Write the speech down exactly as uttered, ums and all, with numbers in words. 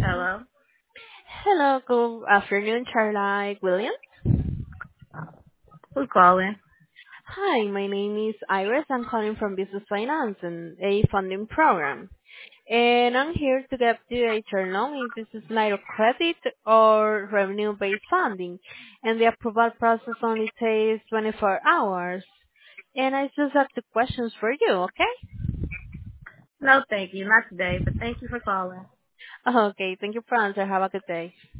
Hello. Hello, good afternoon, Charlotte Williams. Who's calling? Hi, my name is Iris. I'm calling from Business Finance and a funding program. And I'm here to get you a turn on if this is line of credit or revenue-based funding. And the approval process only takes twenty-four hours. And I just have two questions for you, okay? No, thank you. Not today, but thank you for calling. Okay, thank you for answer. Have a good day.